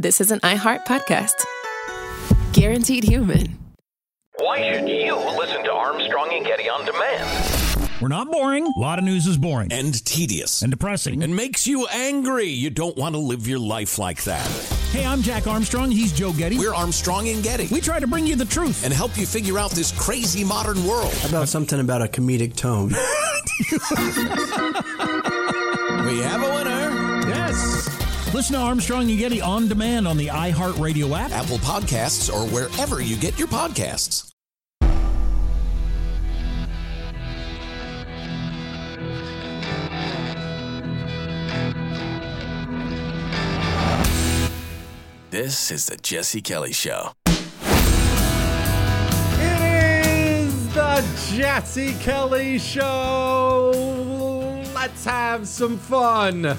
this is an iHeart podcast. Guaranteed human. Why should you listen to Armstrong and Getty on demand? We're not boring. A lot of news is boring. And tedious. And depressing. And makes you angry. You don't want to live your life like that. Hey, I'm Jack Armstrong. He's Joe Getty. We're Armstrong and Getty. We try to bring you the truth. And help you figure out this crazy modern world. How about something about a comedic tone? We have a winner. Yes. Listen to Armstrong and Getty on demand on the iHeartRadio app, Apple Podcasts, or wherever you get your podcasts. This is the Jesse Kelly Show. It is the Jesse Kelly Show. Let's have some fun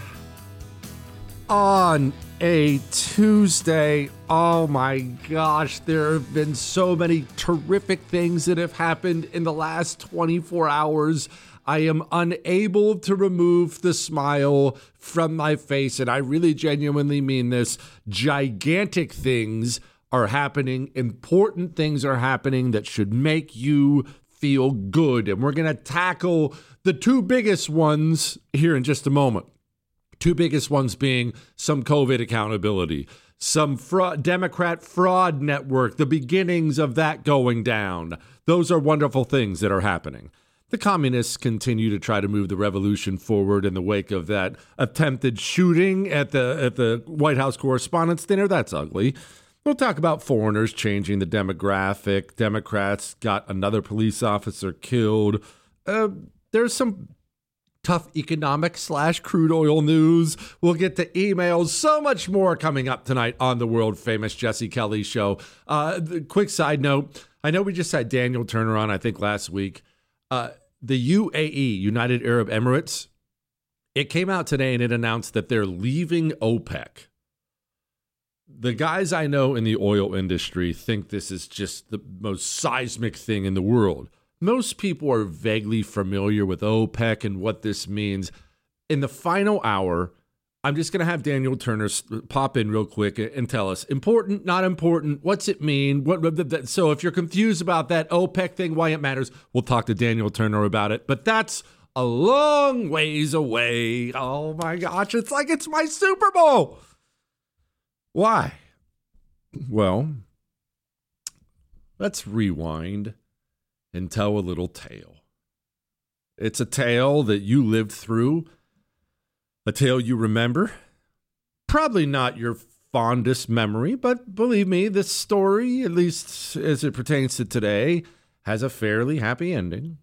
on a Tuesday. Oh my gosh, there have been so many terrific things that have happened in the last 24 hours. I am unable to remove the smile from my face, and I really genuinely mean this. Gigantic things are happening. Important things are happening that should make you feel good. And we're going to tackle the two biggest ones here in just a moment. Two biggest ones being some COVID accountability, some Democrat fraud network, the beginnings of that going down. Those are wonderful things that are happening. The communists continue to try to move the revolution forward in the wake of that attempted shooting at the White House Correspondents' Dinner. That's ugly. We'll talk about foreigners changing the demographic. Democrats got another police officer killed. There's some tough economic / crude oil news. We'll get to emails. So much more coming up tonight on the world famous Jesse Kelly Show. Quick side note. I know we just had Daniel Turner on, I think, last week. The UAE, United Arab Emirates, it came out today and it announced that they're leaving OPEC. The guys I know in the oil industry think this is just the most seismic thing in the world. Most people are vaguely familiar with OPEC and what this means. In the final hour, I'm just going to have Daniel Turner pop in real quick and tell us, important, not important, what's it mean? So if you're confused about that OPEC thing, why it matters, we'll talk to Daniel Turner about it. But that's a long ways away. Oh my gosh, it's like it's my Super Bowl. Why? Well, let's rewind and tell a little tale. It's a tale that you lived through. A tale you remember. Probably not your fondest memory, but believe me, this story, at least as it pertains to today, has a fairly happy ending.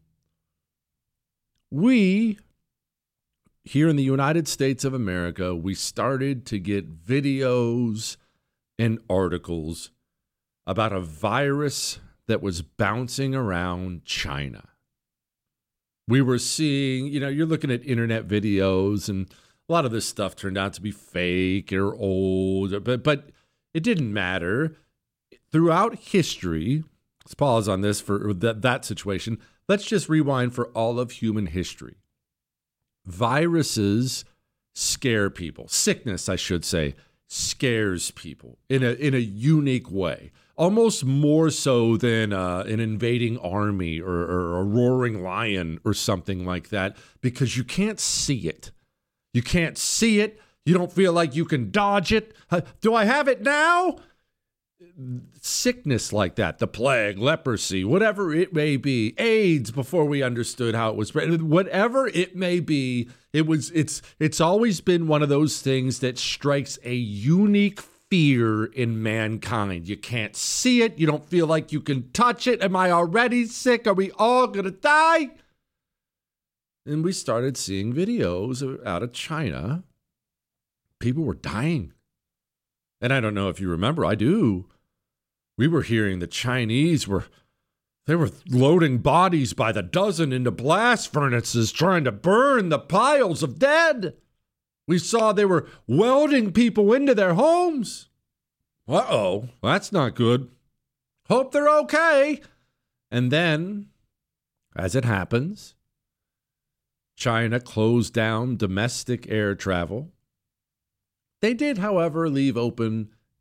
We, here in the United States of America, we started to get videos and articles about a virus that was bouncing around China. We were seeing, you're looking at internet videos and a lot of this stuff turned out to be fake or old, but it didn't matter. Throughout history, let's pause on this for that situation. Let's just rewind for all of human history. Viruses scare people. Sickness, I should say, scares people in a unique way. Almost more so than an invading army or a roaring lion or something like that, because you can't see it. You can't see it. You don't feel like you can dodge it. Do I have it now? Sickness like that, the plague, leprosy, whatever it may be, AIDS before we understood how it was spread, whatever it may be, it's always been one of those things that strikes a unique fear in mankind. You can't see it. You don't feel like you can touch it. Am I already sick? Are we all going to die? And we started seeing videos out of China. People were dying. And I don't know if you remember, I do. We were hearing the Chinese were loading bodies by the dozen into blast furnaces trying to burn the piles of dead. We saw they were welding people into their homes. Uh-oh, that's not good. Hope they're okay. And then, as it happens, China closed down domestic air travel. They did, however, leave open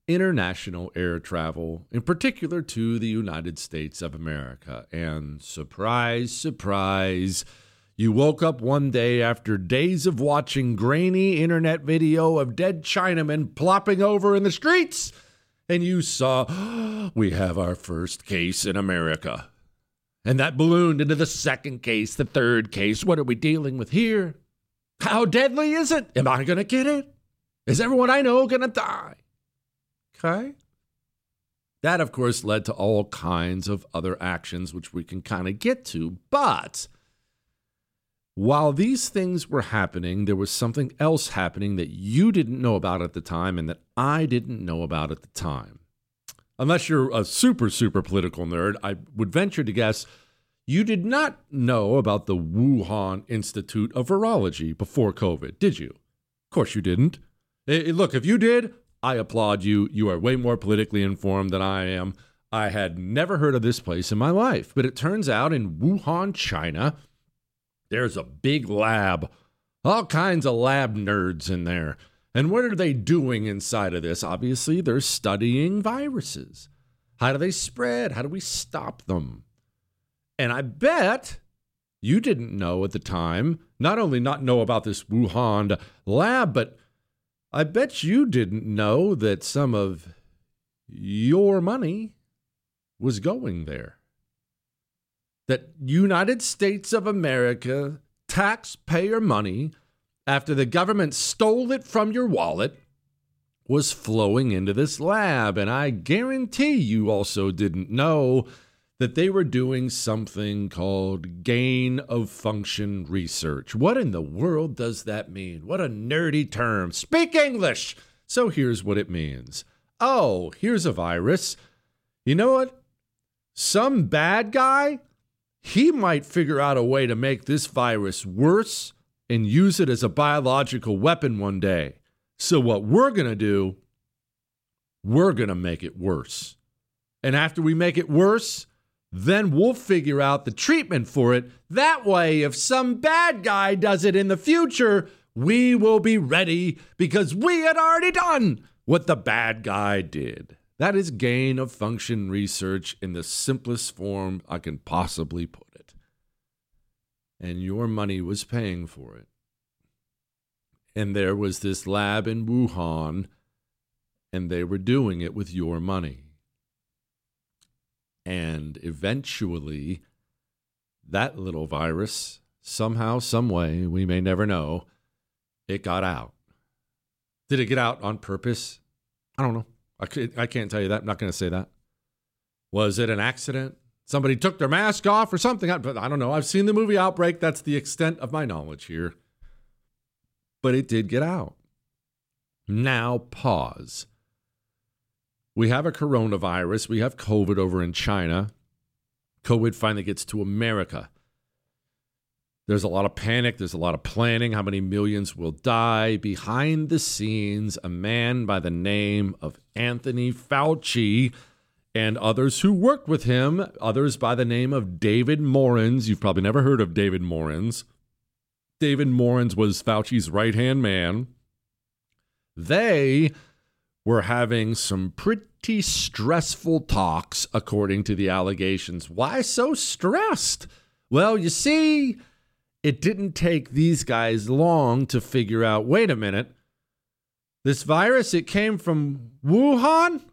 international air travel, in particular to the United States of America. And surprise, surprise, you woke up one day after days of watching grainy internet video of dead Chinamen plopping over in the streets, and you saw, we have our first case in America. And that ballooned into the second case, the third case. What are we dealing with here? How deadly is it? Am I going to get it? Is everyone I know going to die? Okay. That, of course, led to all kinds of other actions, which we can kind of get to. But while these things were happening, there was something else happening that you didn't know about at the time and that I didn't know about at the time. Unless you're a super, super political nerd, I would venture to guess you did not know about the Wuhan Institute of Virology before COVID, did you? Of course you didn't. Look, if you did, I applaud you. You are way more politically informed than I am. I had never heard of this place in my life, but it turns out in Wuhan, China, there's a big lab, all kinds of lab nerds in there. And what are they doing inside of this? Obviously, they're studying viruses. How do they spread? How do we stop them? And I bet you didn't know at the time, not only not know about this Wuhan lab, but I bet you didn't know that some of your money was going there. That United States of America taxpayer money, after the government stole it from your wallet, was flowing into this lab. And I guarantee you also didn't know that they were doing something called gain of function research. What in the world does that mean? What a nerdy term. Speak English! So here's what it means. Oh, here's a virus. You know what? Some bad guy, he might figure out a way to make this virus worse and use it as a biological weapon one day. So what we're going to do, we're going to make it worse. And after we make it worse, then we'll figure out the treatment for it. That way, if some bad guy does it in the future, we will be ready because we had already done what the bad guy did. That is gain of function research in the simplest form I can possibly put it. And your money was paying for it. And there was this lab in Wuhan, and they were doing it with your money. And eventually, that little virus, somehow, some way, we may never know, it got out. Did it get out on purpose? I don't know. I can't tell you that. I'm not going to say that. Was it an accident? Somebody took their mask off or something? I don't know. I've seen the movie Outbreak. That's the extent of my knowledge here. But it did get out. Now pause. We have a coronavirus. We have COVID over in China. COVID finally gets to America. There's a lot of panic. There's a lot of planning. How many millions will die? Behind the scenes, a man by the name of Anthony Fauci and others who worked with him, others by the name of David Morens. You've probably never heard of David Morens. David Morens was Fauci's right-hand man. They were having some pretty stressful talks, according to the allegations. Why so stressed? Well, you see, it didn't take these guys long to figure out, wait a minute, this virus, it came from Wuhan?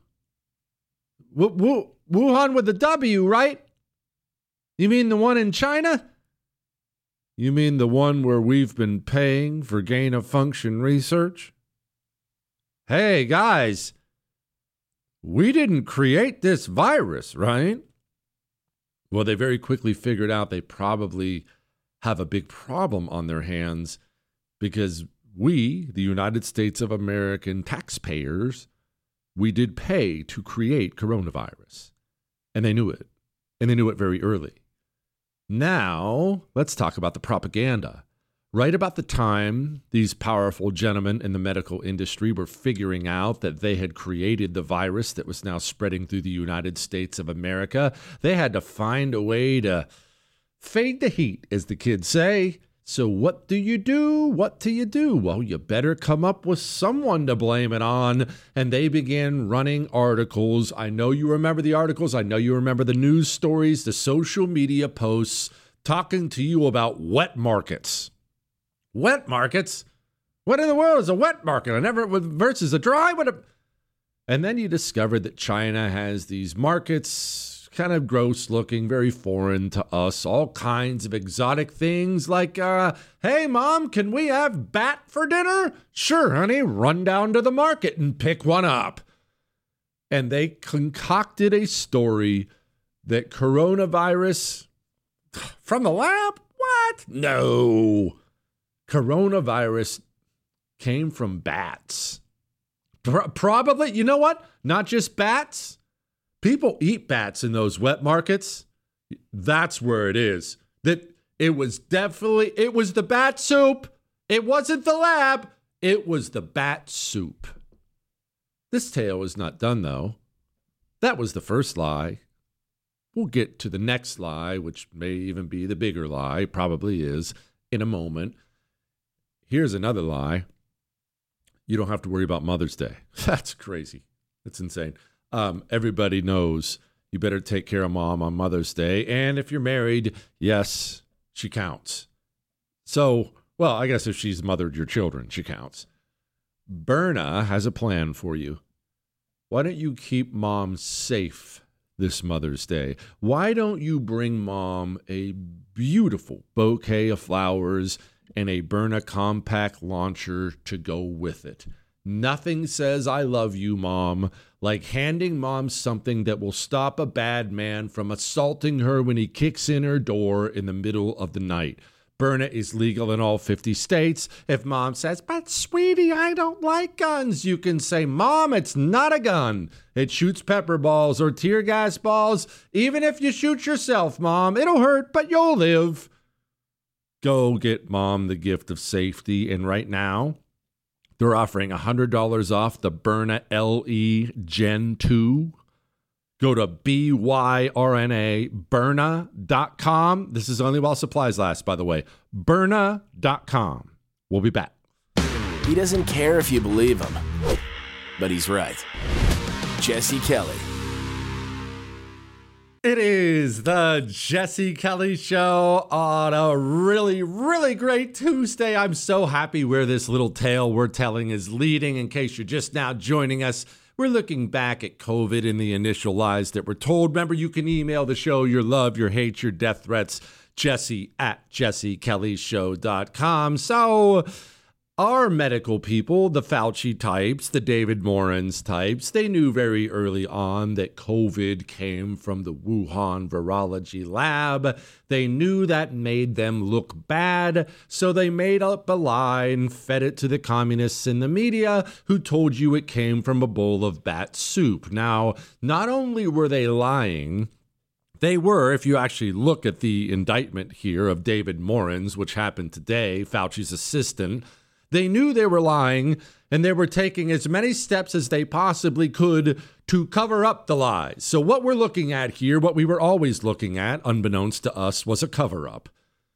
Wuhan with a W, right? You mean the one in China? You mean the one where we've been paying for gain of function research? Hey, guys, we didn't create this virus, right? Well, they very quickly figured out they probably have a big problem on their hands because we, the United States of American taxpayers, we did pay to create coronavirus. And they knew it. And they knew it very early. Now, let's talk about the propaganda. Right about the time these powerful gentlemen in the medical industry were figuring out that they had created the virus that was now spreading through the United States of America, they had to find a way to fade the heat, as the kids say. So what do you do? What do you do? Well, you better come up with someone to blame it on. And they began running articles. I know you remember the articles. I know you remember the news stories, the social media posts talking to you about wet markets. Wet markets? What in the world is a wet market? I never versus a dry. And then you discovered that China has these markets, kind of gross looking, very foreign to us, all kinds of exotic things like, hey, Mom, can we have bat for dinner? Sure, honey, run down to the market and pick one up. And they concocted a story that coronavirus from the lab? What? No. Coronavirus came from bats. Probably, you know what? Not just bats. People eat bats in those wet markets. That's where it is. That it was the bat soup. It wasn't the lab. It was the bat soup. This tale is not done, though. That was the first lie. We'll get to the next lie, which may even be the bigger lie, probably is, in a moment. Here's another lie. You don't have to worry about Mother's Day. That's crazy. That's insane. Everybody knows you better take care of Mom on Mother's Day. And if you're married, yes, she counts. So, well, I guess if she's mothered your children, she counts. Berna has a plan for you. Why don't you keep Mom safe this Mother's Day? Why don't you bring Mom a beautiful bouquet of flowers and a Berna compact launcher to go with it? Nothing says I love you, Mom, like handing Mom something that will stop a bad man from assaulting her when he kicks in her door in the middle of the night. Berna is legal in all 50 states. If Mom says, but sweetie, I don't like guns, you can say, Mom, it's not a gun. It shoots pepper balls or tear gas balls. Even if you shoot yourself, Mom, it'll hurt, but you'll live. Go get Mom the gift of safety. And right now, they're offering $100 off the Berna LE Gen 2. Go to Berna.com. This is only while supplies last, by the way. Berna.com. We'll be back. He doesn't care if you believe him, but he's right. Jesse Kelly. It is the Jesse Kelly Show on a really, really great Tuesday. I'm so happy where this little tale we're telling is leading. In case you're just now joining us, we're looking back at COVID and the initial lies that were told. Remember, you can email the show your love, your hate, your death threats, jesse@jessekellyshow.com. So our medical people, the Fauci types, the David Morans types, they knew very early on that COVID came from the Wuhan virology lab. They knew that made them look bad, so they made up a lie and fed it to the communists in the media who told you it came from a bowl of bat soup. Now, not only were they lying, they were, if you actually look at the indictment here of David Morans, which happened today, Fauci's assistant, they knew they were lying, and they were taking as many steps as they possibly could to cover up the lies. So what we're looking at here, what we were always looking at, unbeknownst to us, was a cover-up.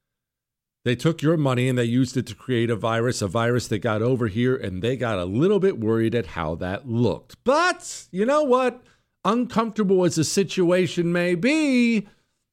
They took your money and they used it to create a virus that got over here, and they got a little bit worried at how that looked. But, you know what? Uncomfortable as the situation may be,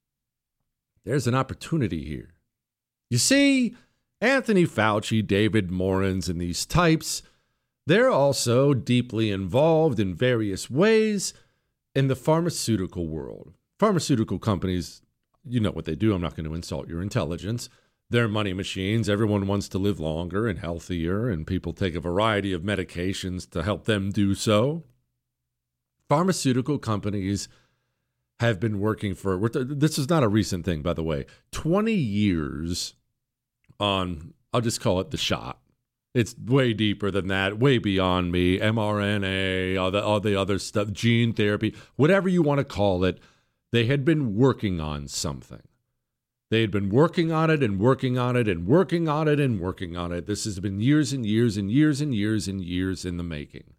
there's an opportunity here. You see, Anthony Fauci, David Morans, and these types, they're also deeply involved in various ways in the pharmaceutical world. Pharmaceutical companies, you know what they do. I'm not going to insult your intelligence. They're money machines. Everyone wants to live longer and healthier, and people take a variety of medications to help them do so. Pharmaceutical companies have been working for, this is not a recent thing, by the way, 20 years on, I'll just call it the shot. It's way deeper than that, way beyond me. mRNA, all the other stuff, gene therapy, whatever you want to call it. They had been working on something. They had been working on it and working on it and working on it and working on it. This has been years and years and years and years and years in the making.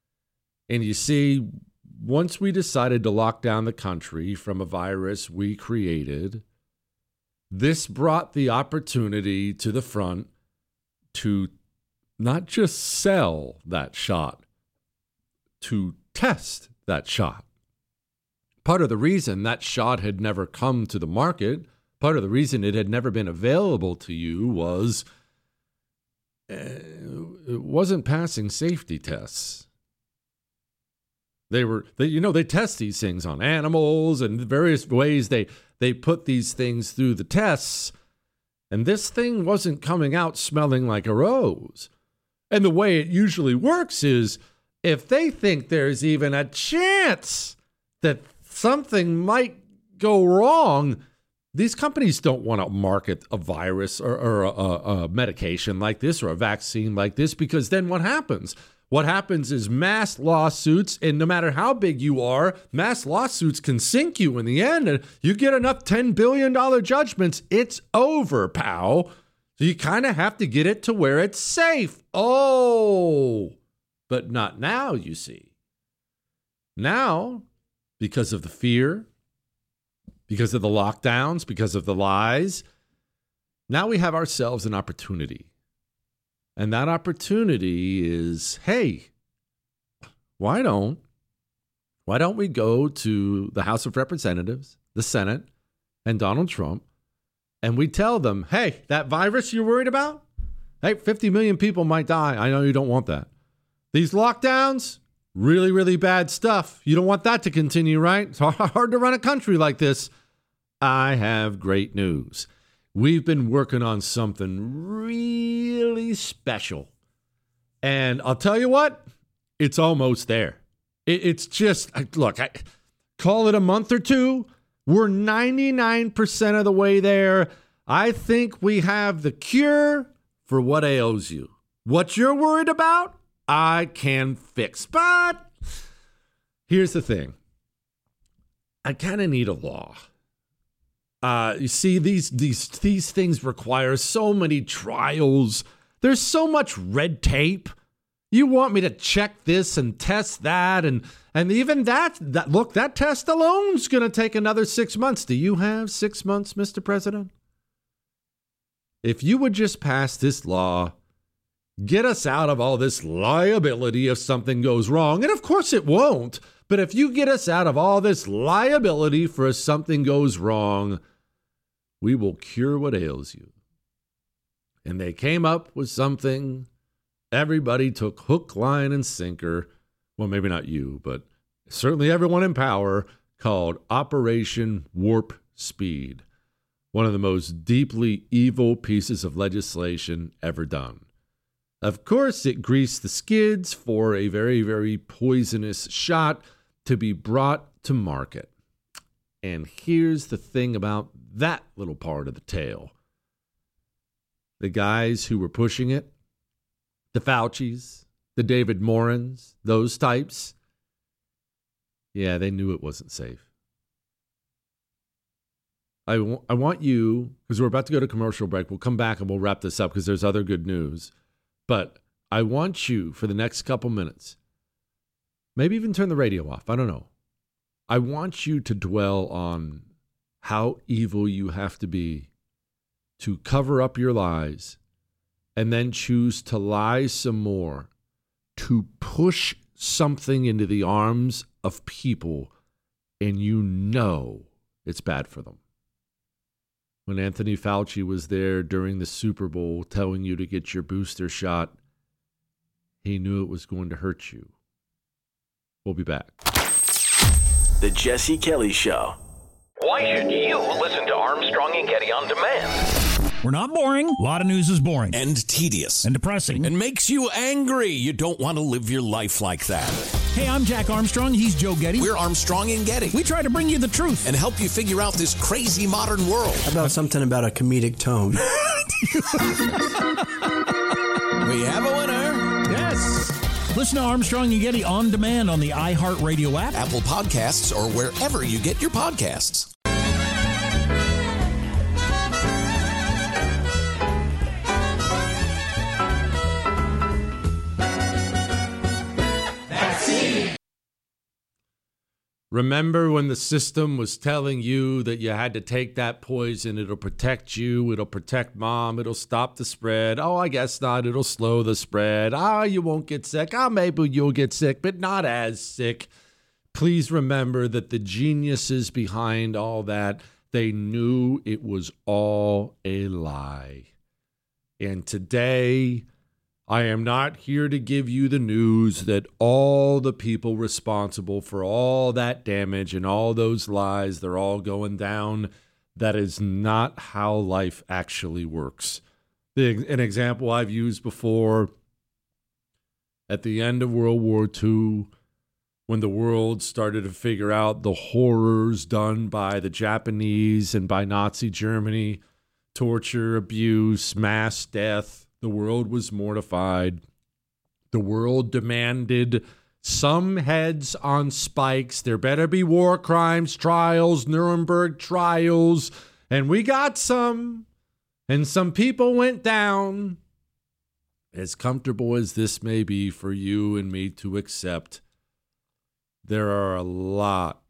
And you see, once we decided to lock down the country from a virus we created, This brought the opportunity to the front to not just sell that shot, to test that shot. Part of the reason that shot had never come to the market, part of the reason it had never been available to you was it wasn't passing safety tests. They test these things on animals and various ways they put these things through the tests. And this thing wasn't coming out smelling like a rose. And the way it usually works is if they think there's even a chance that something might go wrong, these companies don't want to market a virus or a medication like this or a vaccine like this, because then what happens? What happens is mass lawsuits, and no matter how big you are, mass lawsuits can sink you in the end. And you get enough $10 billion judgments, it's over, pal. So you kind of have to get it to where it's safe. Oh, but not now, you see. Now, because of the fear, because of the lockdowns, because of the lies, now we have ourselves an opportunity. And that opportunity is, hey, why don't we go to the House of Representatives, the Senate, and Donald Trump, and we tell them, hey, that virus you're worried about, hey, 50 million people might die. I know you don't want that. These lockdowns, really, really bad stuff. You don't want that to continue, right? It's hard to run a country like this. I have great news. We've been working on something really special. And I'll tell you what, it's almost there. It's just, look, I call it a month or two. We're 99% of the way there. I think we have the cure for what ails you. What you're worried about, I can fix. But here's the thing. I kind of need a law. You see, these things require so many trials. There's so much red tape. You want me to check this and test that, and even that look, that test alone is going to take another 6 months. Do you have 6 months, Mr. President? If you would just pass this law, get us out of all this liability if something goes wrong, and of course it won't, but if you get us out of all this liability for if something goes wrong, we will cure what ails you. And they came up with something everybody took hook, line, and sinker. Well, maybe not you, but certainly everyone in power, called Operation Warp Speed. One of the most deeply evil pieces of legislation ever done. Of course, it greased the skids for a very, very poisonous shot to be brought to market. And here's the thing about that little part of the tale. The guys who were pushing it, the Faucis, the David Morans, those types, yeah, they knew it wasn't safe. I want you, because we're about to go to commercial break, we'll come back and we'll wrap this up because there's other good news. But I want you, for the next couple minutes, maybe even turn the radio off, I don't know. I want you to dwell on how evil you have to be to cover up your lies and then choose to lie some more, to push something into the arms of people, and you know it's bad for them. When Anthony Fauci was there during the Super Bowl telling you to get your booster shot, he knew it was going to hurt you. We'll be back. The Jesse Kelly Show. Why should you listen to Armstrong and Getty on demand? We're not boring. A lot of news is boring. And tedious. And depressing. And makes you angry. You don't want to live your life like that. Hey, I'm Jack Armstrong. He's Joe Getty. We're Armstrong and Getty. We try to bring you the truth. And help you figure out this crazy modern world. How about something about a comedic tone? We have a winner. Yes. Listen to Armstrong and Getty on demand on the iHeartRadio app, Apple Podcasts, or wherever you get your podcasts. Remember when the system was telling you that you had to take that poison? It'll protect you. It'll protect mom. It'll stop the spread. Oh, I guess not. It'll slow the spread. You won't get sick. Maybe you'll get sick, but not as sick. Please remember that the geniuses behind all that, they knew it was all a lie. And today, I am not here to give you the news that all the people responsible for all that damage and all those lies, they're all going down. That is not how life actually works. An example I've used before, at the end of World War II, when the world started to figure out the horrors done by the Japanese and by Nazi Germany, torture, abuse, mass death, the world was mortified. The world demanded some heads on spikes. There better be war crimes trials, Nuremberg trials. And we got some. And some people went down. As comfortable as this may be for you and me to accept, there are a lot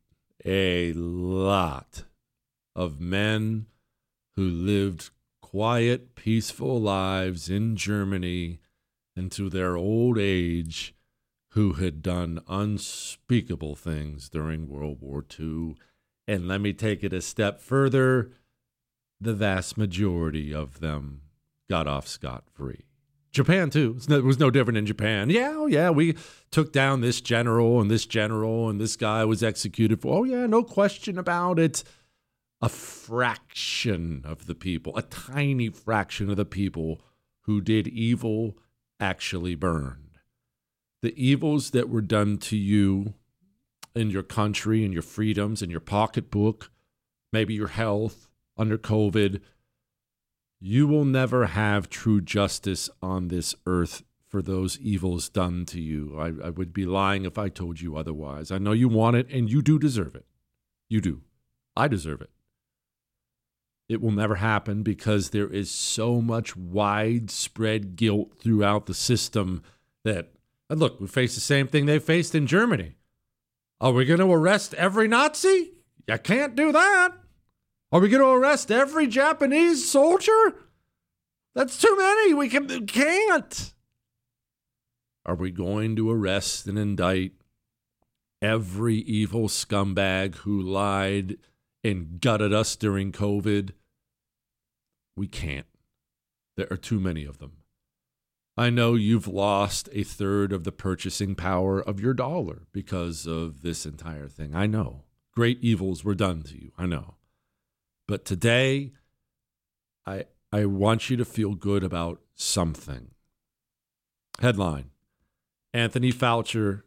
of men who lived quiet, peaceful lives in Germany into their old age who had done unspeakable things during World War II. And let me take it a step further. The vast majority of them got off scot-free. Japan, too. It was no different in Japan. Yeah, we took down this general, and this guy was executed for, no question about it. A fraction of the people, a tiny fraction of the people who did evil actually burned. The evils that were done to you in your country and your freedoms and your pocketbook, maybe your health under COVID, you will never have true justice on this earth for those evils done to you. I would be lying if I told you otherwise. I know you want it, and you do deserve it. You do. I deserve it. It will never happen because there is so much widespread guilt throughout the system that, and look, we face the same thing they faced in Germany. Are we going to arrest every Nazi? You can't do that. Are we going to arrest every Japanese soldier? That's too many. We can't. Are we going to arrest and indict every evil scumbag who lied and gutted us during COVID? We can't. There are too many of them. I know you've lost a third of the purchasing power of your dollar because of this entire thing. I know. Great evils were done to you. I know. But today, I want you to feel good about something. Headline: Anthony Fauci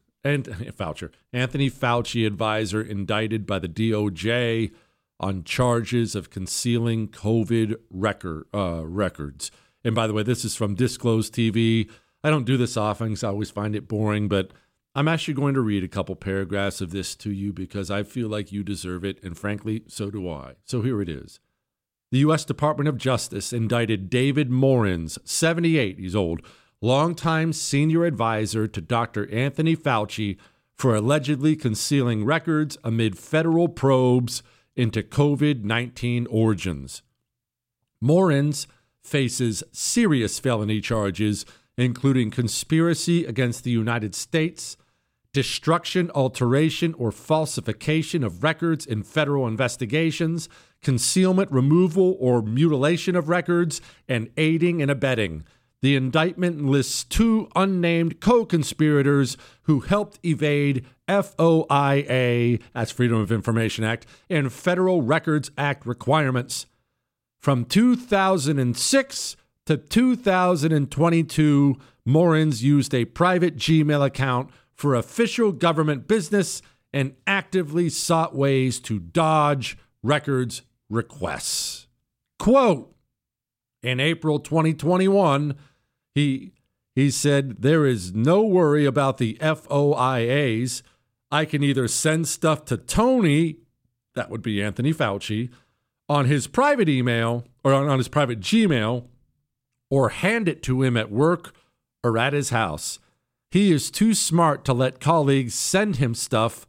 advisor indicted by the DOJ on charges of concealing COVID records. And by the way, this is from Disclose TV. I don't do this often because I always find it boring, but I'm actually going to read a couple paragraphs of this to you because I feel like you deserve it, and frankly, so do I. So here it is. The U.S. Department of Justice indicted David Morins, 78, he's old, longtime senior advisor to Dr. Anthony Fauci for allegedly concealing records amid federal probes into COVID-19 origins. Morins faces serious felony charges, including conspiracy against the United States, destruction, alteration, or falsification of records in federal investigations, concealment, removal, or mutilation of records, and aiding and abetting. The indictment lists 2 unnamed co-conspirators who helped evade FOIA, that's Freedom of Information Act, and Federal Records Act requirements. From 2006 to 2022, Morins used a private Gmail account for official government business and actively sought ways to dodge records requests. Quote, in April 2021, he said, there is no worry about the FOIAs. I can either send stuff to Tony, that would be Anthony Fauci, on his private email or on his private Gmail, or hand it to him at work or at his house. He is too smart to let colleagues send him stuff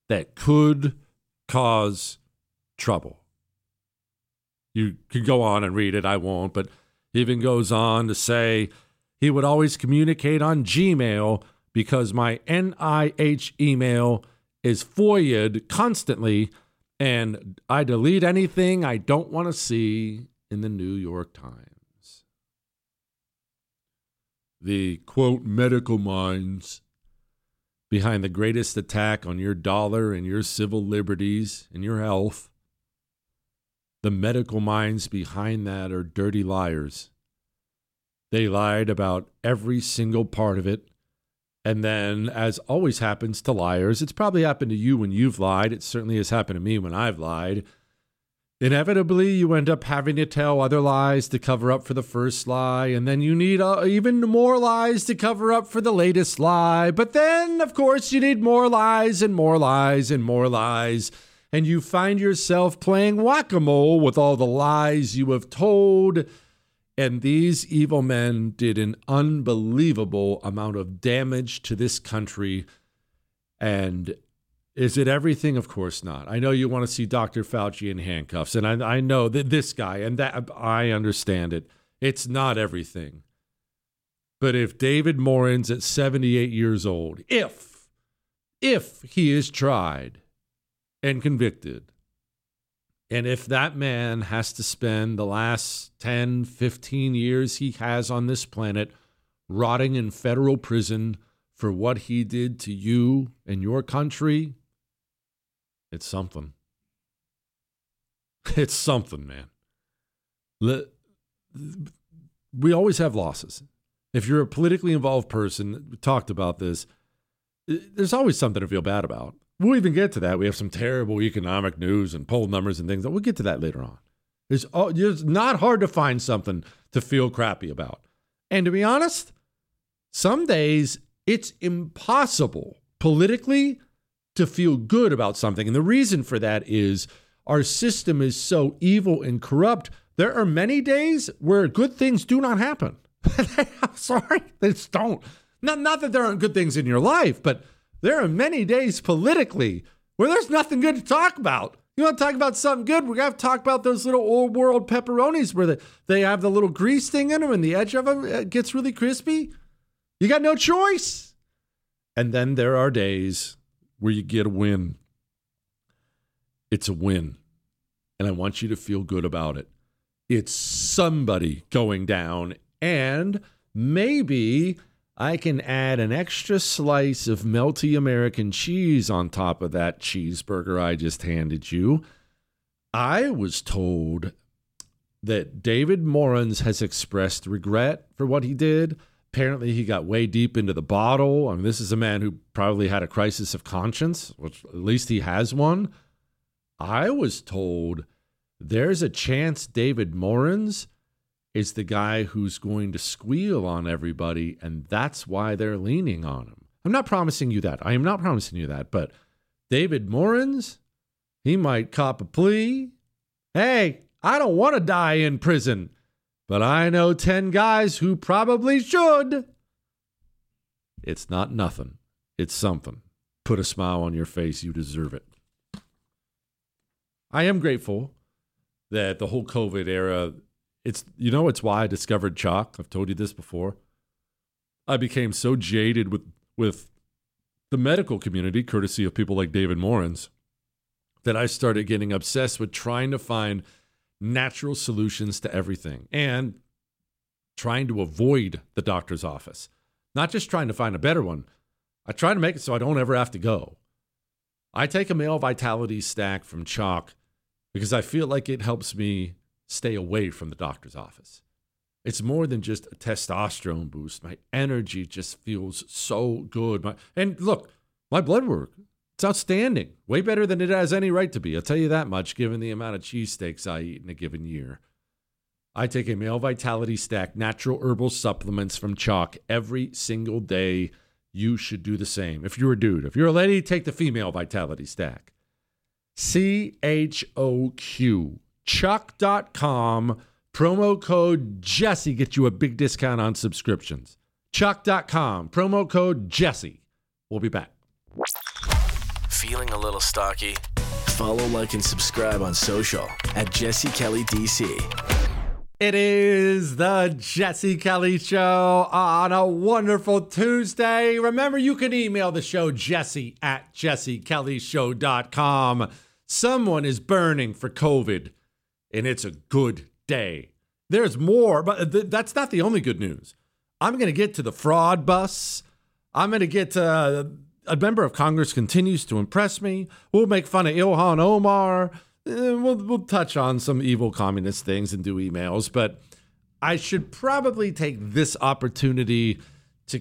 that could cause trouble. You could go on and read it. I won't, but he even goes on to say he would always communicate on Gmail because my NIH email is FOIA'd constantly, and I delete anything I don't want to see in the New York Times. The, quote, medical minds behind the greatest attack on your dollar and your civil liberties and your health, the medical minds behind that are dirty liars. They lied about every single part of it. And then, as always happens to liars, it's probably happened to you when you've lied. It certainly has happened to me when I've lied. Inevitably, you end up having to tell other lies to cover up for the first lie, and then you need even more lies to cover up for the latest lie. But then, of course, you need more lies and more lies and more lies, and you find yourself playing whack-a-mole with all the lies you have told. And these evil men did an unbelievable amount of damage to this country. And is it everything? Of course not. I know you want to see Dr. Fauci in handcuffs, and I know that this guy, and that I understand it. It's not everything. But if David Morans at 78 years old, if he is tried and convicted, and if that man has to spend the last 10, 15 years he has on this planet rotting in federal prison for what he did to you and your country, it's something. It's something, man. We always have losses. If you're a politically involved person, we talked about this, there's always something to feel bad about. We'll even get to that. We have some terrible economic news and poll numbers and things. We'll get to that later on. It's not hard to find something to feel crappy about. And to be honest, some days it's impossible politically to feel good about something. And the reason for that is our system is so evil and corrupt. There are many days where good things do not happen. I'm sorry, they just don't. Not that there aren't good things in your life, but there are many days politically where there's nothing good to talk about. You want to talk about something good? We're going to have to talk about those little old world pepperonis where they have the little grease thing in them and the edge of them gets really crispy. You got no choice. And then there are days where you get a win. It's a win. And I want you to feel good about it. It's somebody going down, and maybe I can add an extra slice of melty American cheese on top of that cheeseburger I just handed you. I was told that David Morans has expressed regret for what he did. Apparently, he got way deep into the bottle. I mean, this is a man who probably had a crisis of conscience, which at least he has one. I was told there's a chance David Morans is the guy who's going to squeal on everybody, and that's why they're leaning on him. I'm not promising you that. I am not promising you that, but David Morans, he might cop a plea. Hey, I don't want to die in prison, but I know 10 guys who probably should. It's not nothing. It's something. Put a smile on your face. You deserve it. I am grateful that the whole COVID era, it's why I discovered chalk. I've told you this before. I became so jaded with the medical community, courtesy of people like David Morans, that I started getting obsessed with trying to find natural solutions to everything and trying to avoid the doctor's office. Not just trying to find a better one. I try to make it so I don't ever have to go. I take a male vitality stack from Chalk because I feel like it helps me stay away from the doctor's office. It's more than just a testosterone boost. My energy just feels so good. And look, my blood work, it's outstanding. Way better than it has any right to be. I'll tell you that much, given the amount of cheesesteaks I eat in a given year. I take a male vitality stack, natural herbal supplements from Chalk every single day. You should do the same. If you're a dude, if you're a lady, take the female vitality stack. CHOQ. Chalk.com, promo code Jesse gets you a big discount on subscriptions. Chalk.com, promo code Jesse. We'll be back. Feeling a little stocky? Follow, like, and subscribe on social at Jesse Kelly DC. It is the Jesse Kelly Show on a wonderful Tuesday. Remember, you can email the show, jesse@jessekellyshow.com. Someone is burning for COVID, and it's a good day. There's more, but that's not the only good news. I'm going to get to the fraud bus. I'm going to get to a member of Congress continues to impress me. We'll make fun of Ilhan Omar. We'll touch on some evil communist things and do emails, but I should probably take this opportunity to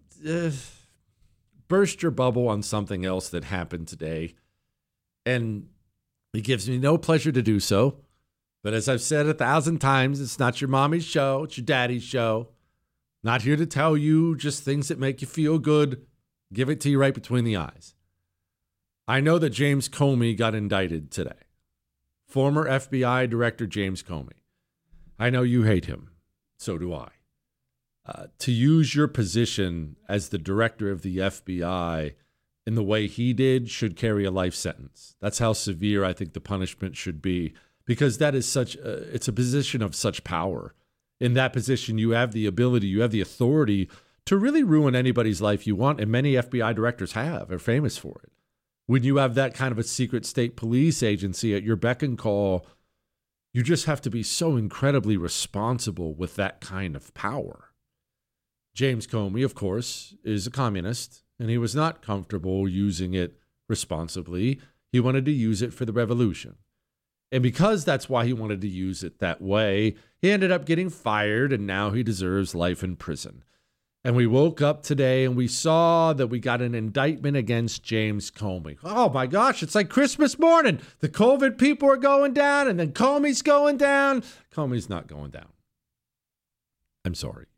burst your bubble on something else that happened today. And it gives me no pleasure to do so. But as I've said 1,000 times, it's not your mommy's show. It's your daddy's show. Not here to tell you just things that make you feel good. Give it to you right between the eyes. I know that James Comey got indicted today. Former FBI Director James Comey. I know you hate him. So do I. To use your position as the director of the FBI in the way he did should carry a life sentence. That's how severe I think the punishment should be, because that is it's a position of such power. In that position, you have the ability, you have the authority to really ruin anybody's life you want, and many FBI directors are famous for it. When you have that kind of a secret state police agency at your beck and call, you just have to be so incredibly responsible with that kind of power. James Comey, of course, is a communist, and he was not comfortable using it responsibly. He wanted to use it for the revolution. And because that's why he wanted to use it that way, he ended up getting fired, and now he deserves life in prison. And we woke up today and we saw that we got an indictment against James Comey. Oh my gosh, it's like Christmas morning. The COVID people are going down, and then Comey's going down. Comey's not going down. I'm sorry.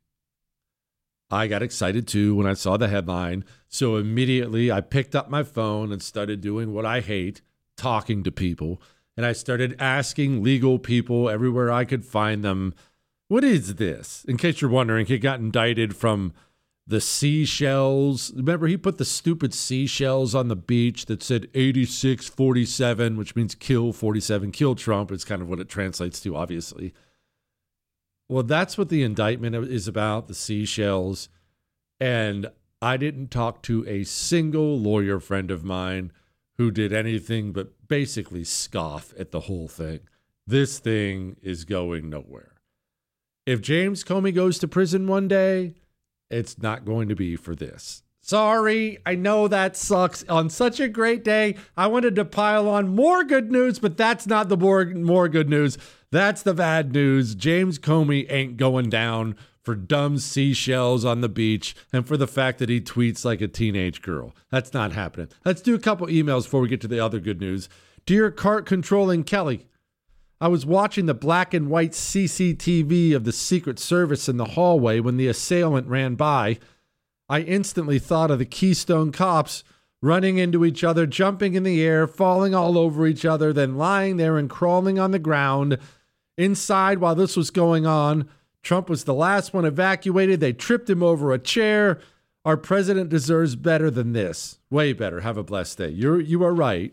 I got excited too when I saw the headline. So immediately I picked up my phone and started doing what I hate, talking to people. And I started asking legal people everywhere I could find them, what is this? In case you're wondering, he got indicted from the seashells. Remember, he put the stupid seashells on the beach that said 8647, which means kill 47, kill Trump. It's kind of what it translates to, obviously. Well, that's what the indictment is about, the seashells. And I didn't talk to a single lawyer friend of mine who did anything but basically scoff at the whole thing. This thing is going nowhere. If James Comey goes to prison one day, it's not going to be for this. Sorry, I know that sucks. On such a great day, I wanted to pile on more good news, but that's not the more good news. That's the bad news. James Comey ain't going down for dumb seashells on the beach and for the fact that he tweets like a teenage girl. That's not happening. Let's do a couple emails before we get to the other good news. Dear cart controlling Kelly, I was watching the black and white CCTV of the Secret Service in the hallway when the assailant ran by. I instantly thought of the Keystone Cops running into each other, jumping in the air, falling all over each other, then lying there and crawling on the ground. Inside, while this was going on, Trump was the last one evacuated. They tripped him over a chair. Our president deserves better than this. Way better. Have a blessed day. You are right.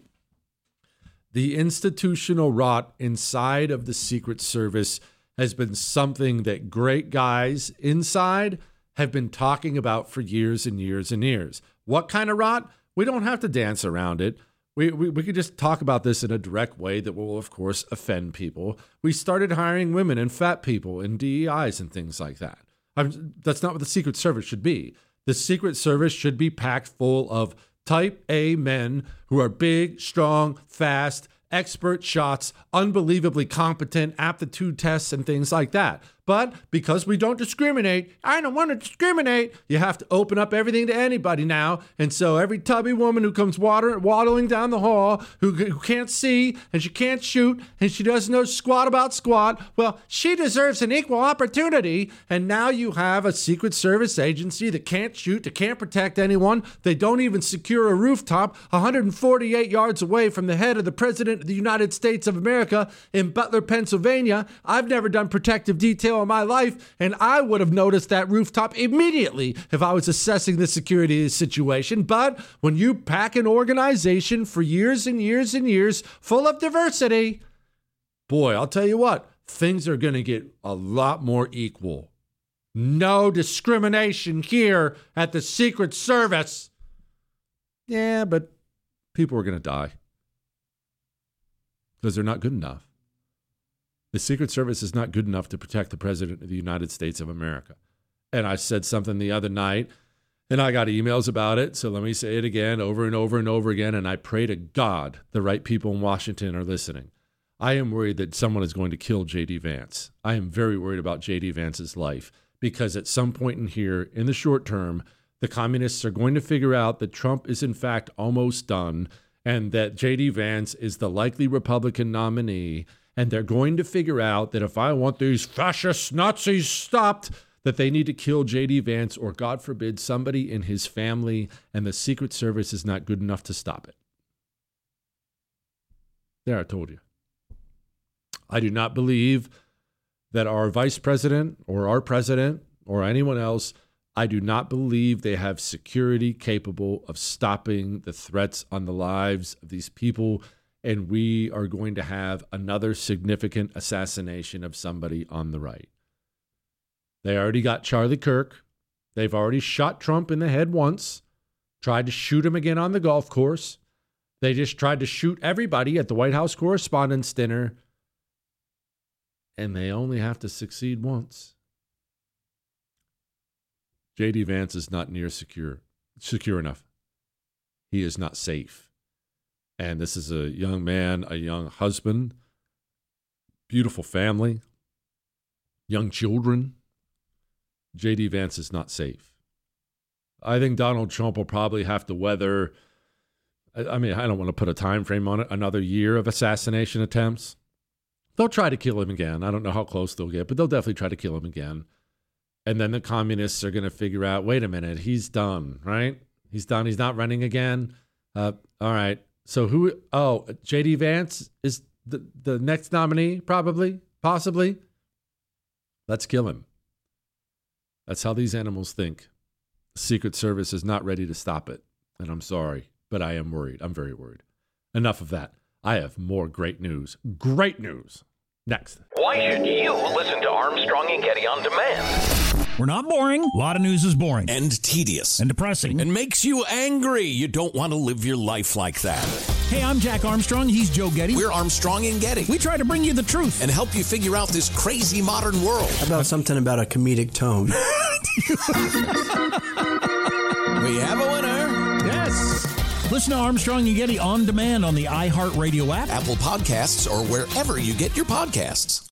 The institutional rot inside of the Secret Service has been something that great guys inside have been talking about for years and years and years. What kind of rot? We don't have to dance around it. We could just talk about this in a direct way that will, of course, offend people. We started hiring women and fat people and DEIs and things like that. That's not what the Secret Service should be. The Secret Service should be packed full of type A men who are big, strong, fast, expert shots, unbelievably competent, aptitude tests and things like that. But because we don't discriminate, I don't want to discriminate, you have to open up everything to anybody now. And so every tubby woman who comes waddling down the hall, who can't see and she can't shoot and she doesn't know squat about squat, well, she deserves an equal opportunity. And now you have a Secret Service agency that can't shoot, that can't protect anyone. They don't even secure a rooftop 148 yards away from the head of the President of the United States of America in Butler, Pennsylvania. I've never done protective detail video of my life, and I would have noticed that rooftop immediately if I was assessing the security of the situation. But when you pack an organization for years and years and years full of diversity, boy, I'll tell you what, things are going to get a lot more equal. No discrimination here at the Secret Service. Yeah, but people are going to die because they're not good enough. The Secret Service is not good enough to protect the President of the United States of America. And I said something the other night, and I got emails about it, so let me say it again over and over and over again, and I pray to God the right people in Washington are listening. I am worried that someone is going to kill J.D. Vance. I am very worried about J.D. Vance's life because at some point in here, in the short term, the communists are going to figure out that Trump is in fact almost done and that J.D. Vance is the likely Republican nominee. And they're going to figure out that if I want these fascist Nazis stopped, that they need to kill J.D. Vance or, God forbid, somebody in his family, and the Secret Service is not good enough to stop it. There, I told you. I do not believe that our vice president or our president or anyone else, I do not believe they have security capable of stopping the threats on the lives of these people. And we are going to have another significant assassination of somebody on the right. They already got Charlie Kirk. They've already shot Trump in the head once, tried to shoot him again on the golf course. They just tried to shoot everybody at the White House Correspondents' Dinner. And they only have to succeed once. J.D. Vance is not near secure enough. He is not safe. And this is a young man, a young husband, beautiful family, young children. J.D. Vance is not safe. I think Donald Trump will probably have to weather, I mean, I don't want to put a time frame on it, another year of assassination attempts. They'll try to kill him again. I don't know how close they'll get, but they'll definitely try to kill him again. And then the communists are going to figure out, wait a minute, he's done, right? He's done. He's not running again. All right. So who? Oh, J.D. Vance is the next nominee, probably, possibly. Let's kill him. That's how these animals think. The Secret Service is not ready to stop it. And I'm sorry, but I am worried. I'm very worried. Enough of that. I have more great news. Great news. Next. Why should you listen to Armstrong and Getty on demand? We're not boring. A lot of news is boring. And tedious. And depressing. And makes you angry. You don't want to live your life like that. Hey, I'm Jack Armstrong. He's Joe Getty. We're Armstrong and Getty. We try to bring you the truth. And help you figure out this crazy modern world. How about something about a comedic tone? We have a winner. Yes. Listen to Armstrong and Getty on demand on the iHeartRadio app, Apple Podcasts, or wherever you get your podcasts.